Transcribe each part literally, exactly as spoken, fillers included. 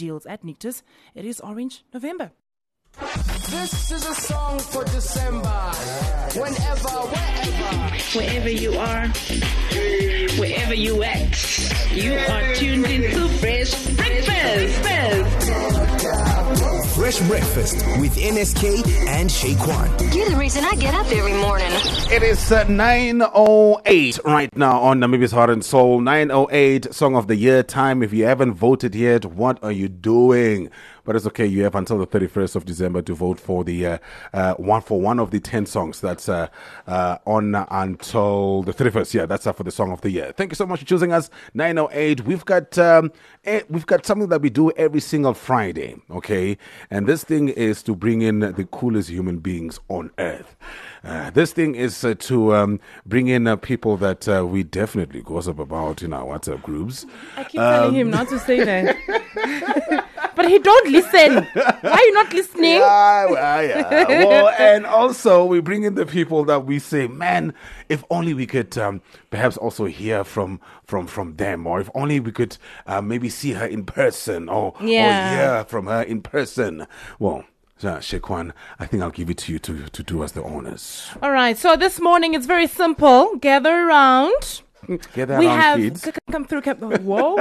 deals at Nictus. It is Orange November. This is a song for December. Whenever, wherever. Wherever you are, wherever you at, you are tuned into Fresh Breakfast. Fresh Breakfast with N S K and Shaquan. You're the reason I get up every morning. It is uh, nine oh eight right now on Namibia's Heart and Soul. nine oh eight, Song of the Year time. If you haven't voted yet, what are you doing? But it's okay. You have until the thirty-first of December to vote for the uh, uh, one for one of the ten songs that's uh, uh, on uh, until the thirty-first. Yeah, that's uh, for the Song of the Year. Thank you so much for choosing us. nine oh eight. We've got um, eh, we've got something that we do every single Friday. Okay, and this thing is to bring in the coolest human beings on earth. Uh, this thing is uh, to um, bring in uh, people that uh, we definitely gossip about in our WhatsApp groups. I keep Um, telling him not to say that. But he don't listen. Why are you not listening? Yeah, well, yeah. Well, and also we bring in the people that we say, man, if only we could um, perhaps also hear from from from them, or if only we could uh, maybe see her in person, or, Yeah. or hear from her in person. Well, uh, Shaquan, I think I'll give it to you to, to do us the honors. All right. So this morning it's very simple. Gather around. Get that We on, have kids. c- come through. Come, whoa.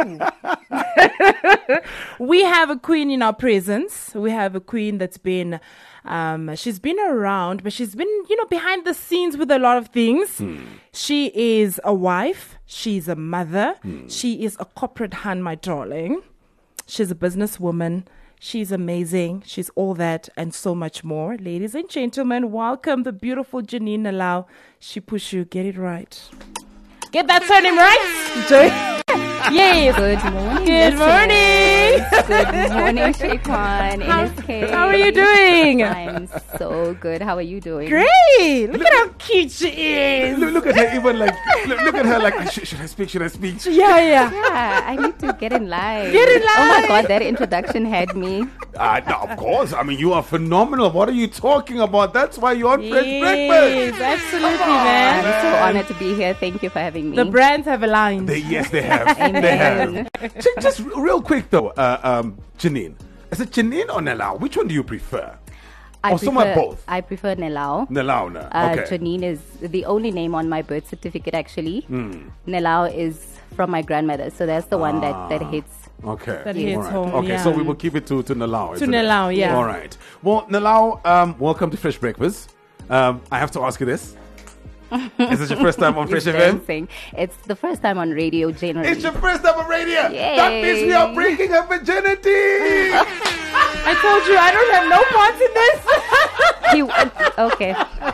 We have a queen in our presence. We have a queen that's been, um, she's been around, but she's been, you know, behind the scenes with a lot of things. Hmm. She is a wife. She's a mother. She is a corporate hand, my darling. She's a businesswoman. She's amazing. She's all that and so much more. Ladies and gentlemen, welcome the beautiful Janine Nalau. Shipushu, get it right. Get that surname right? Yes. Good morning. Good morning. Good morning, Shaquan. How, N S K. how are you doing? I'm so good. How are you doing? Great. Look at how cute she is. Look, look at her, even like, look, look at her like, should, should I speak? Should I speak? Yeah, yeah. Yeah, I need to get in line. Get in Oh my line. God, that introduction had me. Uh, no, of course. I mean, you are phenomenal. What are you talking about? That's why you're on Fresh Breakfast. Yes, absolutely, I'm man. so honored to be here. Thank you for having me. The brands have aligned. They, yes, they have. They have. Just, just real quick, though, uh, um, Janine. Is it Janine or Nelau? Which one do you prefer? I or somewhat prefer, both? I prefer Nelau. Nelau, no. Uh, Okay. Janine is the only name on my birth certificate, actually. Mm. Nelau is from my grandmother, so that's the one that, that hits. Okay. That Yes. hits All right. home. Okay, yeah. so we will keep it to, to Nelau. To isn't it? Nelau, yeah. All right. Well, Nelau, um, welcome to Fresh Breakfast. Um, I have to ask you this. Is this your first time on Fresh F M? Dancing. It's the first time on radio, generally. It's your first time on radio. Yay. That means we are breaking her virginity. I told you I don't have no parts in this. He- okay.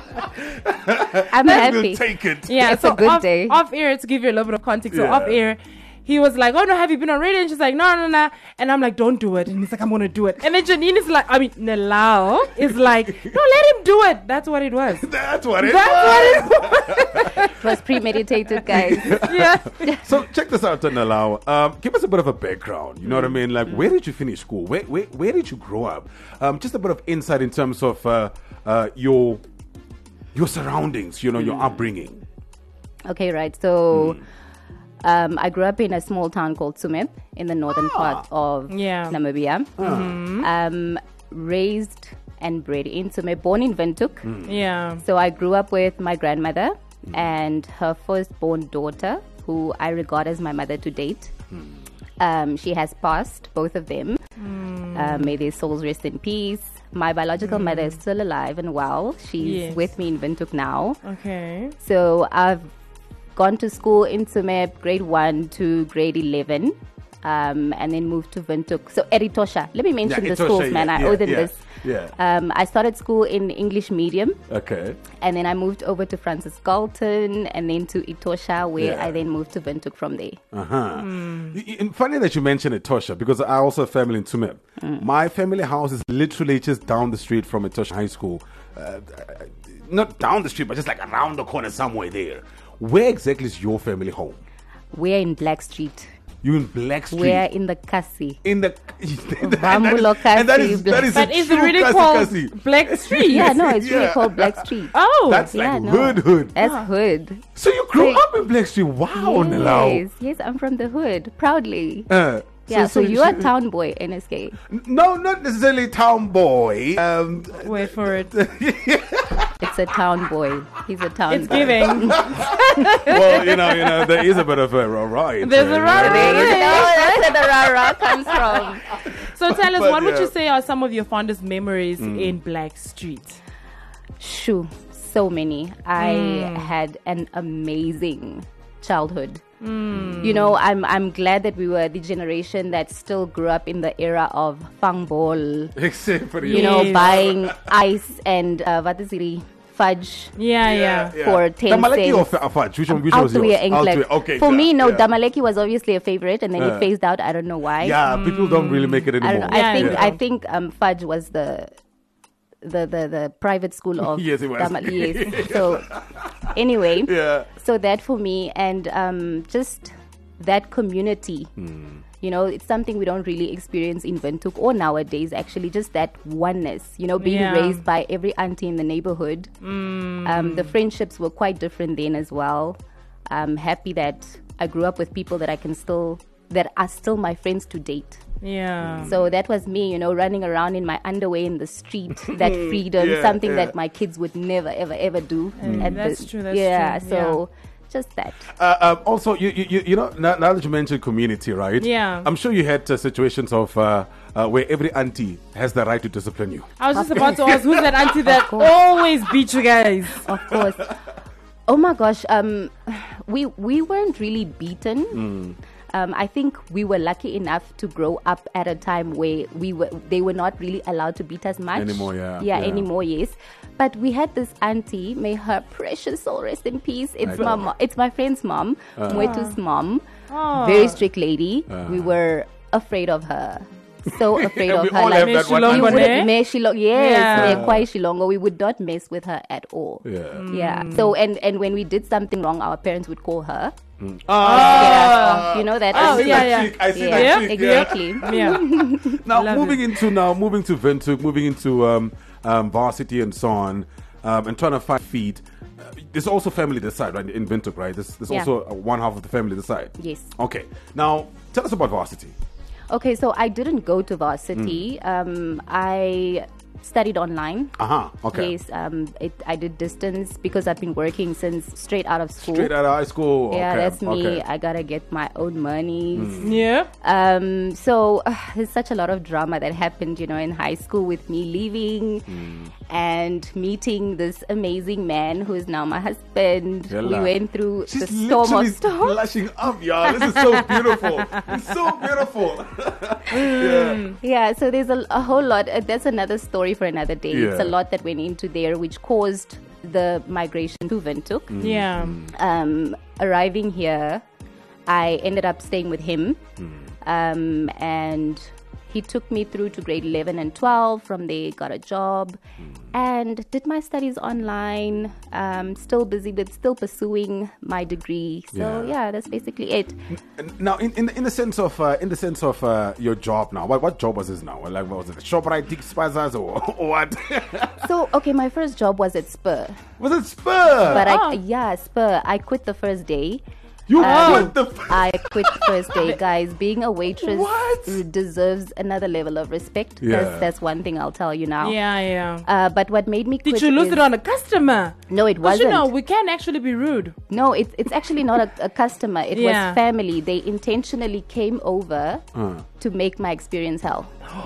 I'm We'll happy. take it. Yeah, It's so a good off, day. Off air, to give you a little bit of context. So Yeah. off air, he was like, "Oh no, have you been on radio?" And she's like, "No, no, no." And I'm like, "Don't do it." And he's like, "I'm gonna do it." And then Janine is like, I mean, Nelau is like, "No, let him do it." That's what it was. That's what it That's was. what it was. It was premeditated, guys. Yeah. So check this out, Nelau. Um, give us a bit of a background. You know what I mean? Like, where did you finish school? Where where, where did you grow up? Um, just a bit of insight in terms of uh, uh, your your surroundings. You know, your upbringing. Okay, right. So um, I grew up in a small town called Tsumeb in the northern part of Yeah. Namibia. Um, raised and bred in Tsumeb, born in Windhoek. Yeah. So I grew up with my grandmother and her firstborn daughter, who I regard as my mother to date. Um, she has passed, both of them. Uh, may their souls rest in peace. My biological mother is still alive and well. She's Yes. with me in Windhoek now. Okay. So I've gone to school in Tsumeb, grade one to grade eleven. Um, and then moved to Windhoek. So Eritosha. Let me mention Yeah, the Etosha, schools, man. yeah, I yeah, owe them yeah, this. yeah. Um, I started school in English medium. Okay. And then I moved over to Francis Galton and then to Etosha, where Yeah. I then moved to Windhoek from there. Uh-huh. Y- y- Funny that you mentioned Etosha, because I also have family in Tsumeb. My family house is literally just down the street from Etosha High School. Uh, not down the street, but just like around the corner somewhere there. Where exactly is your family home? We're in Black Street. You in Black Street? We're in the Kasi. in the Vambulo and that is, Kasi, that is But a is it true really Kasi called Kasi. Black Street? Yeah, no, it's really Yeah. called Black Street. Oh. That's like yeah, no. hood hood. That's hood. So you grew Like- up in Black Street. Wow, Nelau. Yes, yes, I'm from the hood, proudly. Uh, Yeah, so, so you're she- a town boy, N S K. No, not necessarily town boy. Um, Wait for it. It's a town boy. He's a town It's boy. giving. well, you know, you know, there is a bit of a right. There's a right. There you go. That's where the rah-rah comes from. So tell us, But what would yeah. you say are some of your fondest memories in Black Street? Shoo, so many. I had an amazing childhood. You know, I'm I'm glad that we were the generation that still grew up in the era of fang ball. Except for You know, Yes. buying ice and uh, what is it? Fudge. Yeah, yeah. For ten Damaleki or cents. fa- fudge? Which one, which one was yours? Altoe Enkler. Altoe, okay. For yeah, me, no, yeah. Damaleki was obviously a favorite, and then Yeah. it phased out. I don't know why. Yeah, people don't really make it I anymore. don't know. Yeah, I think yeah. I think um, Fudge was the the the, the private school of Yes, it was. Damal- yes. So anyway, Yeah. so that for me, and um, just that community. You know, it's something we don't really experience in Windhoek or nowadays, actually, just that oneness, you know, being Yeah. raised by every auntie in the neighborhood. Um, the friendships were quite different then as well. I'm happy that I grew up with people that I can still, that are still my friends to date. Yeah. So that was me, you know, running around in my underwear in the street, that freedom, Yeah, something yeah. that my kids would never, ever, ever do. at That's the- true, that's yeah, true, so just that. Uh, um, also, you, you you you know, now, now that you mentioned community, right? Yeah. I'm sure you had uh, situations of uh, uh, where every auntie has the right to discipline you. I was just about to ask, who's that auntie that always beat you guys? Of course. Oh my gosh, um, we we weren't really beaten. Mm. Um, I think we were lucky enough to grow up at a time where we were they were not really allowed to beat us much Anymore, yeah, yeah, yeah. anymore. Yes, but we had this auntie. May her precious soul rest in peace. It's I my know. mo- it's my friend's mom, Uh. Mwetu's mom. Oh. Very strict lady. Uh. We were afraid of her. So afraid We of her. all have Like, that one Shilongo, auntie. we ne? wouldn't me Shilongo, yes, Yeah. me Kwai Shilongo. We would not mess with her at all. Yeah. Yeah. So and and when we did something wrong, our parents would call her. Ah, Get us off. You know that? Oh, I see yeah, that yeah. trick. I see Yeah, that trick. yeah. exactly. Yeah. Now Love moving into now moving to Windhoek, moving into um, um, varsity and so on, um, and trying to find feet. Uh, there's also family this side, right? In Windhoek, right? There's, there's Yeah. also uh, one half of the family this side. Yes. Okay. Now tell us about varsity. Okay, so I didn't go to varsity. Um, I studied online. Uh huh. Okay. Yes, um, it, I did distance because I've been working since straight out of school. Straight out of high school. Yeah, okay. that's me. Okay. I gotta get my own money. Yeah. Um, so uh, there's such a lot of drama that happened, you know, in high school with me leaving and meeting this amazing man who is now my husband. Yalla. We went through She's the storm literally of storms. blushing up, y'all. This is so beautiful. It's so beautiful. yeah. Yeah, so there's a, a whole lot. Uh, that's another story for another day. It's Yeah. a lot that went into there, which caused the migration to Windhoek. Yeah. Um, arriving here, I ended up staying with him, um, and he took me through to grade eleven and twelve. From there, got a job, and did my studies online. Um, still busy with, still pursuing my degree. So Yeah. yeah, that's basically it. And now, in, in in the sense of uh, in the sense of uh, your job now, what what job was this now? Like, what was it? Shoprite, Dick Spazas, or, or what? So okay, my first job was at Spur. Was it Spur? But Ah. I, yeah, Spur. I quit the first day. you Um, quit the. F- I quit first day, guys. Being a waitress What? deserves another level of respect. Yeah. That's, that's one thing I'll tell you now. Yeah, yeah. Uh, but what made me quit Did you lose is- it on a customer? No, it Because you wasn't. know, we can actually be rude. No, it's it's actually not a, a customer. It Yeah. was family. They intentionally came over to make my experience hell.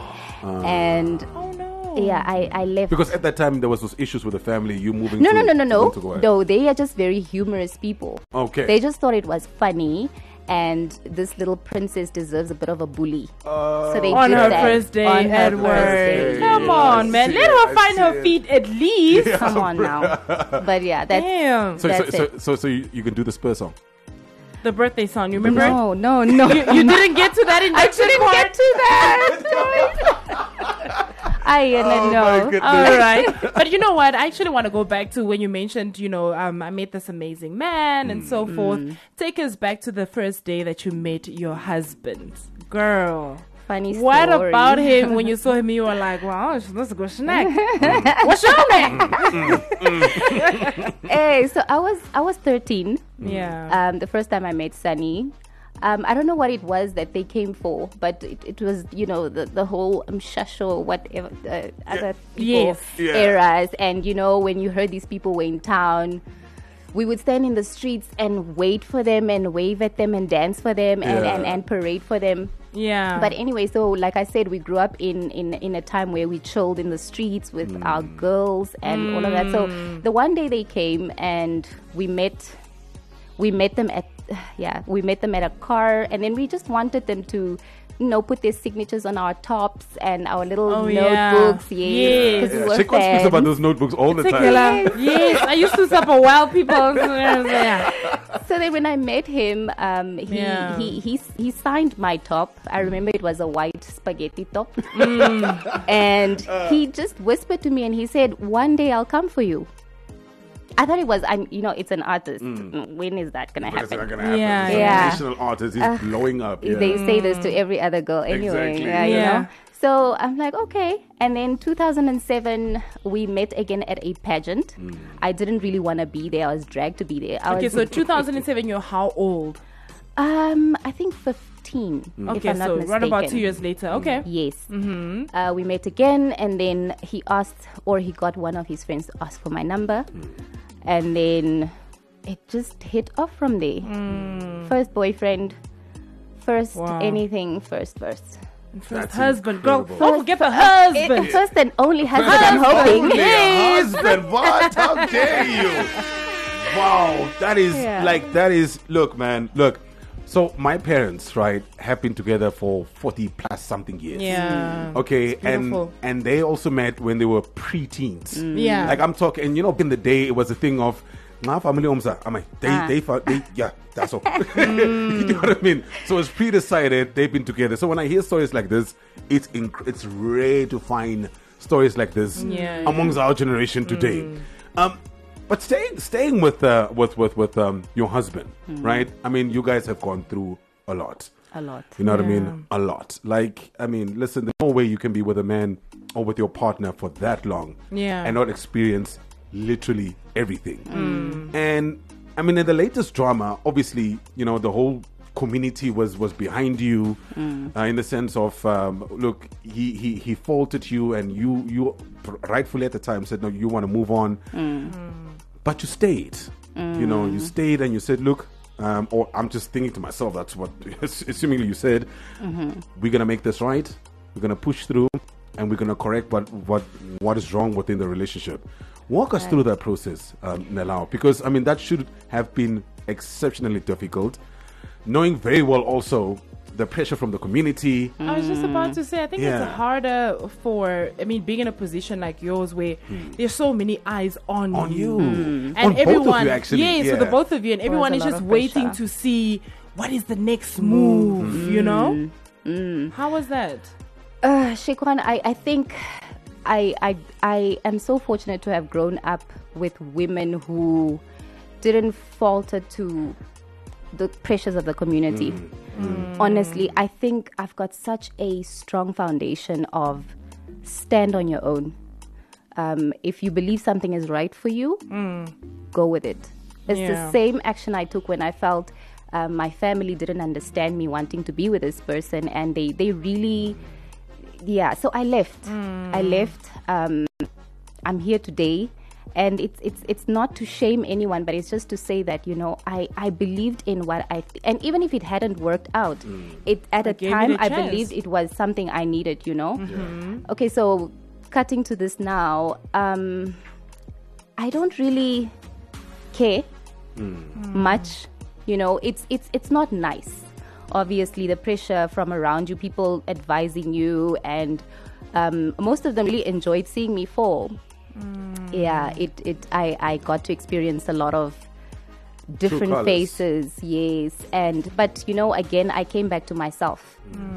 and Oh, no. yeah, I, I left. because at that time there was those issues with the family. You moving? No, to, no, no, no, no. to go away. No, they are just very humorous people. Okay. They just thought it was funny, and this little princess deserves a bit of a bully. so they On did her that first day on her at first work. day. Come Yeah, on, I man. see Let it, her I find see her it. feet at least. Come on now. But yeah, that's Damn. So, so, That's so, it. so, so you, you can do the Spur song. The birthday song, you remember? it? no, no, no. You, you didn't get to that induction didn't part? get to that. I Oh, don't my know. goodness. All right. But you know what? I actually want to go back to when you mentioned, you know, um, I met this amazing man and so forth. Take us back to the first day that you met your husband. Girl. Funny story. What about him when you saw him? You were like, wow, that's a good snack. What's your name? Hey, so I was I was thirteen. Yeah. Um, the first time I met Sunny. Um, I don't know what it was that they came for, but it, it was, you know, the, the whole um, shasho, whatever, uh, other people Yes. Yeah. eras. And, you know, when you heard these people were in town, we would stand in the streets and wait for them and wave at them and dance for them and, Yeah. and, and parade for them. Yeah. But anyway, so like I said, we grew up in, in, in a time where we chilled in the streets with our girls and all of that. So the one day they came and we met, we met them at, yeah, we met them at a car, and then we just wanted them to, you know, put their signatures on our tops and our little Oh, yeah. notebooks. Yes, Yes. because we Yeah, were she speaks fans. about those notebooks all the time. Particular. Yes, I used to supper wild people. Yeah. So then when I met him, um, he, Yeah. he, he he signed my top. I remember it was a white spaghetti top. Mm. And he just whispered to me and he said, one day I'll come for you. I thought it was, I'm, you know, it's an artist. When is that going to But it's not happen? gonna happen. Yeah, He's a yeah. national artist. He's blowing up. Yeah. They say this to every other girl anyway. Exactly. Yeah, you Yeah. know? So I'm like, okay. And then two thousand seven, we met again at a pageant. I didn't really want to be there. I was dragged to be there. I Okay, was, so two thousand seven, you're how old? um, I think fifteen. If Okay, I'm not so mistaken. right about two years later. Okay. Yes. Mm-hmm. Uh, we met again, and then he asked, or he got one of his friends to ask for my number, and then it just hit off from there. First boyfriend, first Wow. anything, first, first. First That's husband. Girl, incredible. don't forget the husband. It, first and only husband, I'm hoping. Only a husband. What? How dare you? Wow, that is Yeah. like that is. Look, man, look. So my parents, right, have been together for forty plus something years. Yeah. Okay, and beautiful. and they also met when they were pre-teens. Yeah. Like I'm talking, and you know, in the day it was a thing of, "Nah, family umza." I'm like, they, Ah. they, fa- they, yeah, that's all. You know what I mean? So it's pre-decided. They've been together. So when I hear stories like this, it's inc- it's rare to find stories like this Yeah, amongst our generation today. Um, but staying staying with uh, with with with um, your husband, right? I mean, you guys have gone through a lot. A lot. You know what I Yeah. mean? A lot. Like, I mean, listen, there's no way you can be with a man or with your partner for that long Yeah. and not experience literally everything. And I mean, in the latest drama, obviously, you know, the whole community was was behind you uh, in the sense of um, look, he, he he faulted you, and you you rightfully at the time said no, you want to move on, but you stayed. You know, you stayed and you said, look. Um, or I'm just thinking to myself, that's what, assumingly you said, we're going to make this right, we're going to push through, and we're going to correct what, what, what is wrong within the relationship. Walk us through that process, um, Nelao, because, I mean, that should have been exceptionally difficult, knowing very well also the pressure from the community. I was just about to say, I think Yeah. it's harder for, I mean, being in a position like yours where there's so many eyes on, On you. And On both of everyone, you, actually. yeah, so Yeah. the both of you, and everyone a is lot just of waiting pressure. to see what is the next move, you know? How was that? Uh, Shekwan, I, I think I, I I am so fortunate to have grown up with women who didn't falter to the pressures of the community. Honestly, I think I've got such a strong foundation of stand on your own. Um, if you believe something is right for you, go with it. It's Yeah. the same action I took when I felt um, my family didn't understand me wanting to be with this person, and they, they really, yeah. So I left. I left. Um, I'm here today, and it's it's it's not to shame anyone, but it's just to say that, you know, I, I believed in what I th- and even if it hadn't worked out, it at a gave it time a I chance. believed it was something I needed. You know. Okay, so cutting to this now, um, I don't really care much. You know, it's it's it's not nice. Obviously, the pressure from around you, people advising you, and um, most of them really enjoyed seeing me fall. Yeah, it it I I got to experience a lot of different colours. faces. Yes, and but you know, again, I came back to myself.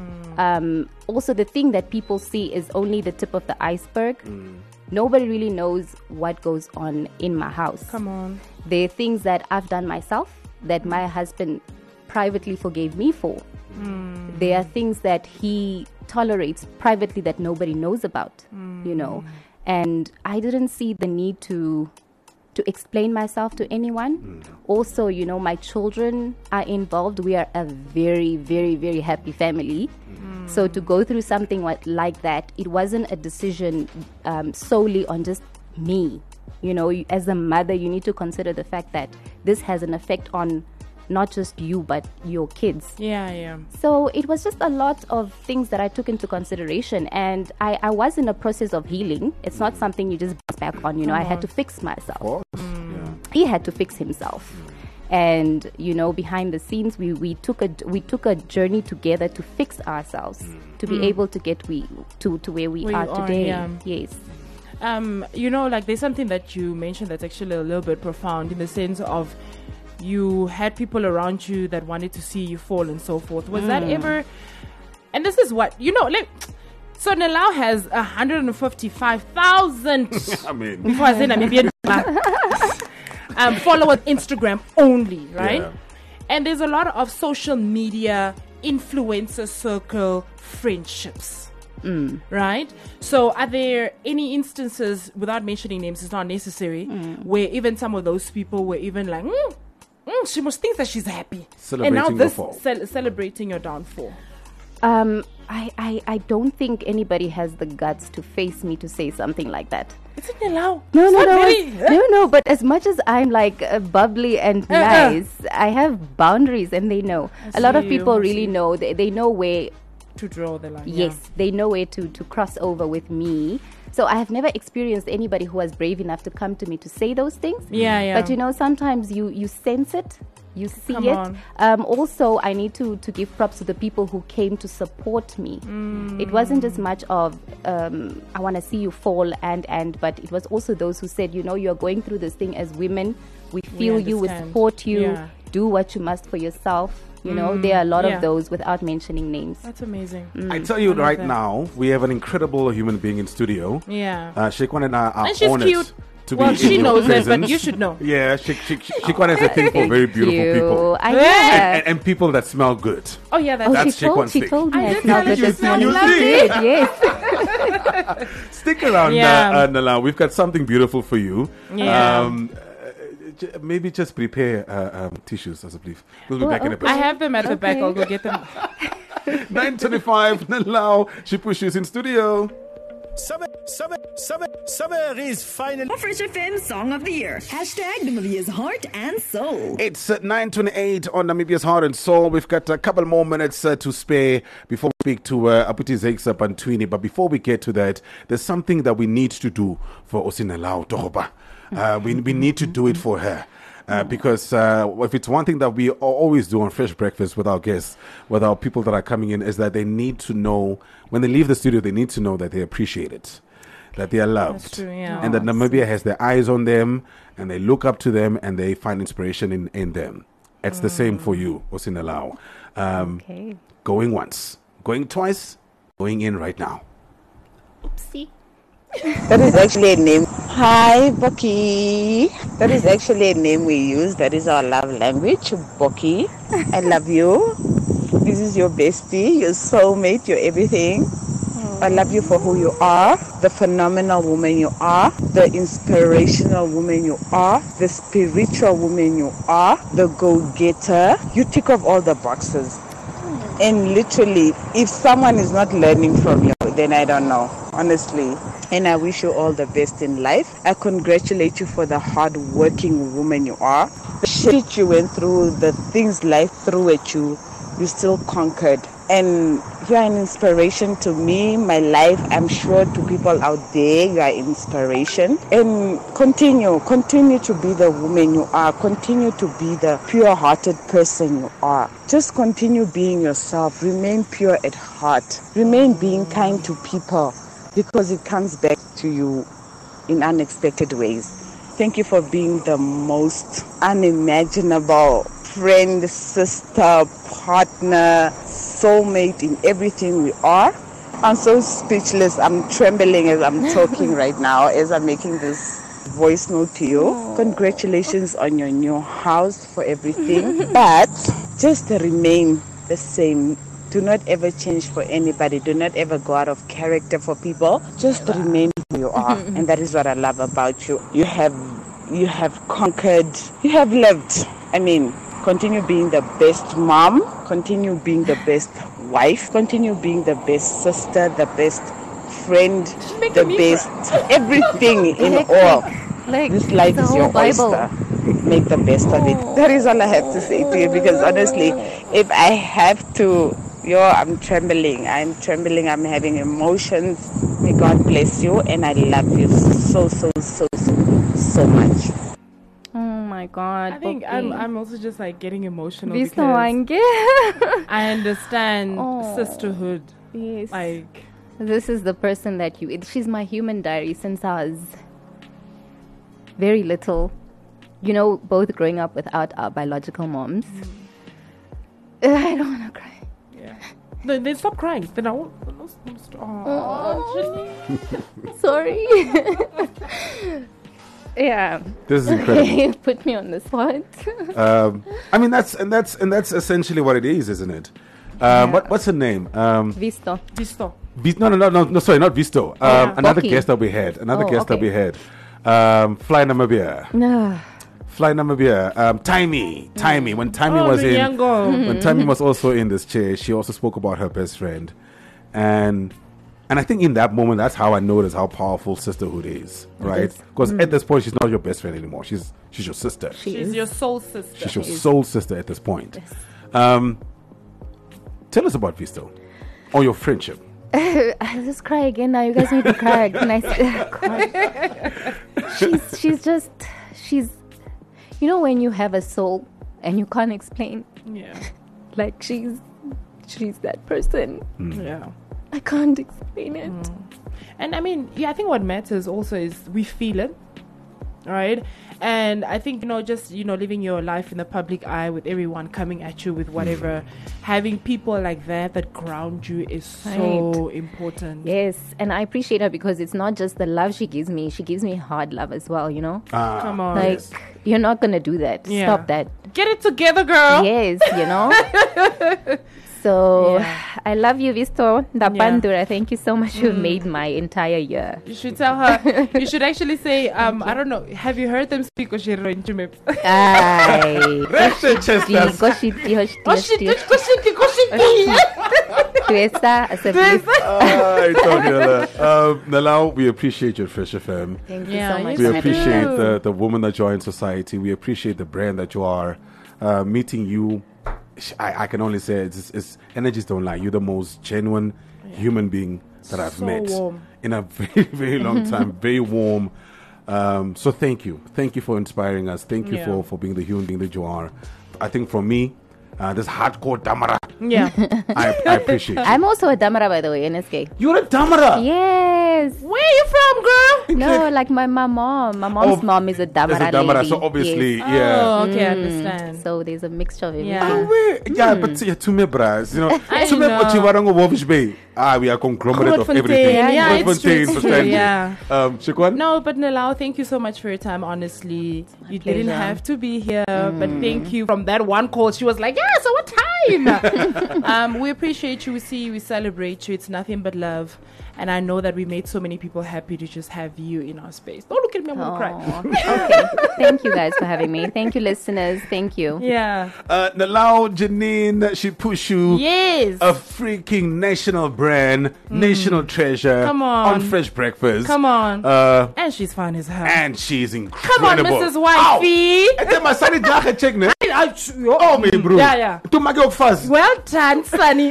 Um, also, the thing that people see is only the tip of the iceberg. Nobody really knows what goes on in my house. Come on. There are things that I've done myself that my husband privately forgave me for. There are things that he tolerates privately that nobody knows about, you know. And I didn't see the need to to explain myself to anyone. Mm. Also, you know, my children are involved. We are a very, very, very happy family. Mm. So to go through something like, like that, it wasn't a decision um, solely on just me. You know, you, as a mother, you need to consider the fact that this has an effect on not just you, but your kids. Yeah, yeah. So it was just a lot of things that I took into consideration. And I, I was in a process of healing. It's not something you just bounce back on. You know, Come I had on. to fix myself. Mm. Yeah. He had to fix himself. And, you know, behind the scenes, we, we took a we took a journey together to fix ourselves, to be able to get we to, to where we Where are you are, today. yeah. Yes. Um, you know, like there's something that you mentioned that's actually a little bit profound in the sense of you had people around you that wanted to see you fall and so forth. Was mm. that ever? And this is what you know. Like, so Nalau has one hundred fifty-five thousand. I mean, before I say Namibian um, followers Instagram only, right? Yeah. And there's a lot of social media influencer circle friendships. Mm. Right? So are there any instances, without mentioning names, it's not necessary, mm. where even some of those people were even like, mm, mm, she must think that she's happy. Celebrating and now this your fall. ce- celebrating your downfall. Um, I, I, I don't think anybody has the guts to face me to say something like that. Isn't it allowed? No, It's no, not no, very- it's- no, no. But as much as I'm like uh, bubbly and Uh, uh. nice, I have boundaries, and they know. I A lot of see you, people I really see. know. They, they know where. to draw the line. Yes, they know where to to cross over with me. So I have never experienced anybody who was brave enough to come to me to say those things. Yeah, yeah. But you know, sometimes you you sense it. You see Come it. on. Um, also, I need to, to give props to the people who came to support me. Mm. It wasn't as much of, um, I want to see you fall, and, and, but it was also those who said, you know, you're going through this thing as women. We feel you, we understand. support you. Yeah. Do what you must for yourself. You know, there are a lot yeah. of those without mentioning names. That's amazing. I tell you I love right that. now, we have an incredible human being in studio. Yeah. Uh, Shekwan and I are And she's honored cute. to Well, be she in your knows it, but presence. you should know. Yeah, Shek- Shek- Shekwan has a thing for very beautiful you. people. I Yeah. know. And, and people that smell good. Oh yeah, that's Oh, That's she told, Shekwan's she thing. told me I I did smelled tell it you this she smelled morning. lovely. She did, yes. Stick around, Yeah. uh, uh, Nala. We've got something beautiful for you. Yeah. Um, uh, j- maybe just prepare uh, um, tissues, as I believe. We'll be Oh, back in a okay. bit. I have them at the back. Okay. I'll go get them. nine twenty-five, Nala. She pushes in studio. Summer, summer, summer, summer is finally. Fresh F M Song of the Year. Hashtag Namibia's Heart and Soul. It's uh, nine twenty-eight on Namibia's Heart and Soul. We've got a couple more minutes uh, to spare before we speak to uh, Aputi Zeksa Pantwini. But before we get to that, there's something that we need to do for Osinalao Tohoba. Uh, we, we need to do it for her. Uh, because uh, if it's one thing that we al- always do on Fresh Breakfast with our guests, with our people that are coming in, is that they need to know, when they leave the studio, they need to know that they appreciate it, that they are loved, That's true, yeah. and that Namibia has their eyes on them, and they look up to them, and they find inspiration in, in them. It's the same for you, Osinalao. Um, Okay. Going once, going twice, going in right now. Oopsie. That is actually a name. Hi, Boki. That is actually a name we use. That is our love language, Boki. I love you. This is your bestie, your soulmate, your everything. I love you for who you are, the phenomenal woman you are, the inspirational woman you are, the spiritual woman you are, the go-getter. You tick off all the boxes. And literally, if someone is not learning from you, then I don't know, honestly. And I wish you all the best in life. I congratulate you for the hard-working woman you are. The shit you went through, the things life threw at you, you still conquered. And you are an inspiration to me, my life. I'm sure to people out there, you are inspiration. And continue, continue to be the woman you are. Continue to be the pure-hearted person you are. Just continue being yourself. Remain pure at heart. Remain being kind to people, because it comes back to you in unexpected ways. Thank you for being the most unimaginable friend, sister, partner, soulmate in everything we are. I'm so speechless. I'm trembling as I'm talking right now, as I'm making this voice note to you. Congratulations on your new house, for everything. But just remain the same. Do not ever change for anybody. Do not ever go out of character for people. Just remain who you are. And that is what I love about you. You have you have conquered, you have lived. I mean, continue being the best mom, continue being the best wife, continue being the best sister, the best friend, the best everything in all. Like, this life is your Bible. oyster. Make the best of it. That is all I have to say to you, because honestly, if I have to, yo, I'm trembling. I'm trembling. I'm having emotions. May God bless you, and I love you so, so, so, so, so much. Oh my God! I think Bookie. I'm I'm also just like getting emotional Vista because wange. I understand Oh. sisterhood. Yes. Like, This is the person that you. It, she's my human diary since I was very little. You know, both growing up without our biological moms. Mm. I don't want to cry. yeah. Then, then stop crying. Then I won't. won't stop. Oh, Sorry. Yeah. This is incredible. Put me on the spot. um, I mean, that's and that's and that's essentially what it is, isn't it? Um, what what's her name? Um, Visto. Visto. Vis- no, no, no, no, no. Sorry, not Visto. Um, yeah. Another Boki. guest that we had. Another Oh, guest that okay. we had. Um, Fly Namibia. No. Fly Namibia. Um, Timey. Timey. When Timey Oh, was the in, young girl. when Timey was also in this chair, she also spoke about her best friend, and and I think in that moment, that's how I noticed how powerful sisterhood is, right? is. Because at this point, she's not your best friend anymore. She's she's your sister. She's your soul sister. She's your soul sister at this point. Um, tell us about Visto or your friendship. I'll just cry again now. You guys need to cry. Can I s- cry? She's she's just she's you know when you have a soul and you can't explain. Yeah. Like she's she's that person. Yeah. I can't explain it. And I mean, yeah, I think what matters also is we feel it, right? And I think, you know, just, you know, living your life in the public eye with everyone coming at you with whatever, having people like that that ground you is so important. Yes, and I appreciate her because it's not just the love she gives me; she gives me hard love as well. You know, Ah, Come on. like you're not gonna do that. Yeah. Stop that. Get it together, girl. Yes, you know. So I love you, Visto. Ndapandura. Thank you so much. You've made my entire year. You should tell her. You should actually say, um, I don't know. Have you heard them speak Oshiro in Jumip? Aye. Rest chest. Goshiti, hoshti, hoshti, Koshiti, koshiti, koshiti. Tuesa, asabis. Alright, Tonyela. Um, Nalau, we appreciate you at Fresh F M. Thank you Yeah, so much. We yes, for I having me. appreciate do. the, the woman that you are in society. We appreciate the brand that you are. Uh, meeting you, sh- I, I can only say it's, it's energies don't lie. You're the most genuine human being that I've So met warm. in a very, very long time. Very warm. Um, so thank you. Thank you for inspiring us. Thank you Yeah. for, for being the human being that you are. I think for me, uh, this hardcore Damara, Yeah. I, I appreciate you. I'm also a Damara, by the way, N S K. You're a Damara. Yes. Where you from, girl? No, like my, my mom. My mom's Oh, mom is a Damara. There's a Damara, lady. so obviously, Yes. yeah. Oh, okay, I understand. So there's a mixture of everything. Yeah. Oh, wait. Yeah, but yeah, to me, bras, you know, I to me, know. but you are on Wolfish Bay. Ah, we are conglomerate of Grootfontein. everything. Yeah, it's true, Grootfontein, it's true, Verstandig. yeah. Um, Shikwan? No, but Nalau, thank you so much for your time. Honestly, you didn't pleasure. have to be here, but thank you. From that one call, she was like, "Yeah, so what time?" um, we appreciate you. We see you. We celebrate you. It's nothing but love, and I know that we made so many people happy to just have you in our space. Don't look at me. I'm gonna cry. Aw, okay. Thank you guys for having me. Thank you, listeners. Thank you. Yeah. Uh, Nalau Janine Shipushu. Yes. A freaking national brand, national treasure. Come on. On Fresh Breakfast. Come on. Uh, and she's fine as hell. and she's Come on, incredible. Missus Wifey. And then my son is check ne? Oh, me, bro. Yeah, yeah. To my girl fast. Well done, Sunny.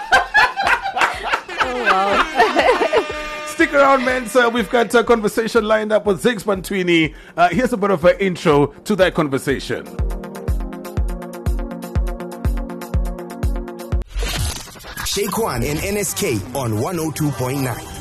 Stick around, man. So we've got a conversation lined up with Ziggs Bantwini. Uh, here's a bit of an intro to that conversation. Shaquan and N S K on one oh two point nine.